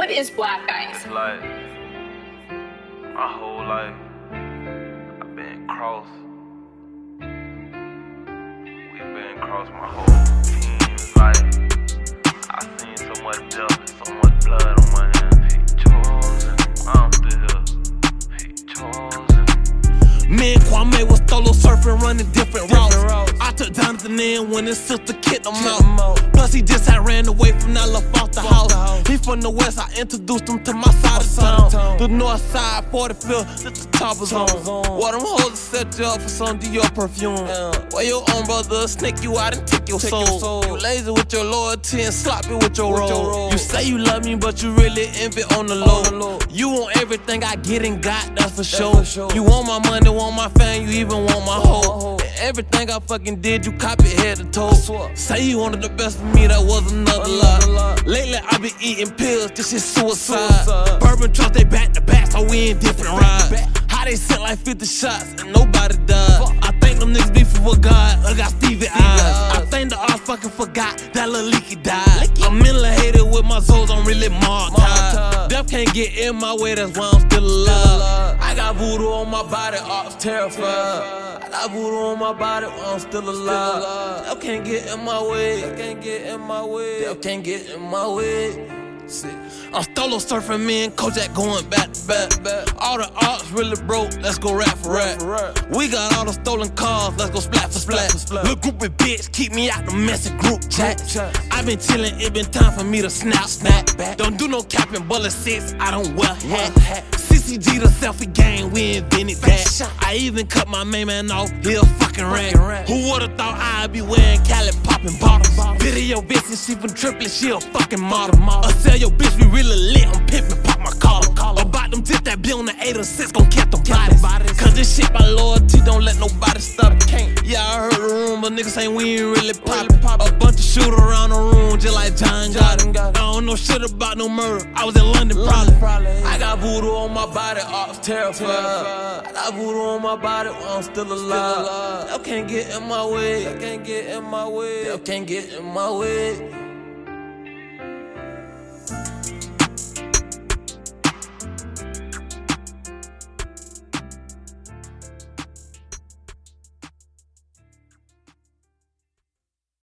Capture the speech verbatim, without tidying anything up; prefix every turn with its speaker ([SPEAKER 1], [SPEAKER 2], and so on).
[SPEAKER 1] What is black ice?
[SPEAKER 2] It's like my whole life I've been crossed. We've been crossed my whole team. It's like I seen so much death and so much blood on my hands. He chosen, I'm still here. He chosen.
[SPEAKER 3] Me and Kwame was solo surfing, running different routes. I took Jonathan in when his sister kicked him out. Plus he just had ran away from that little foster house. He from the west, I introduced him to my side of town. The north side, forty-fifth, that's the top of zone. What them hoes set you up for some Dior perfume. Well, your own brother snake you out and take your soul. You lazy with your loyalty and sloppy with your role. You say you love me, but you really envy on the low. You want everything I get and got, that's for sure. You want my money, want my fame, you even want my hoe. And everything I fucking did, you copy head to toe. Say you wanted the best for me, that was another lie. Lately I been eating pills, this shit suicide. Bourbon trucks, they back to back, so we in different rides. How they sent like fifty shots and nobody died. I think them niggas beefing with God, I got Stevie eyes. I think the odds fucking forgot that lil' Leaky died. I'm mentally hated with my souls, I'm really martyred. Death can't get in my way, that's why I'm still alive. I got voodoo on my body, ops terrified. I got voodoo on my body, I'm still alive. Death can't get in my way, Death can't get in my way, Death can't get in my way. I'm solo surfing, me and Kojak going back to back. All the ops really broke, let's go rap for rap. We got all the stolen cars, let's go splat for splat. Little group of bitch, keep me out the messy group chat. I been chillin', it been time for me to snap, snap. Don't do no capping, bullet six, I don't wear hat. C C G the selfie game, we invented that. I even cut my main man off, he a fucking rat. Who would've thought I'd be wearing Cali popping bottles? Video bitch and she from triplets, she a fucking model. I sell your bitch, we really lit, I'm pimpin', pop my collar. About them tip that bill on the eight or six, gon' catch them bodies. Cause this shit by loyalty, don't let nobody stop it. Yeah, I heard the room, but niggas ain't we ain't really poppin'. A bunch of shooters around the room, just like John Gotti. I don't know shit about no murder, I was in London probably. I got voodoo on my body, ops terrified. I got voodoo on my body, I'm still alive. Death can't get in my way, Death can't get in my way, Death can't get in my way.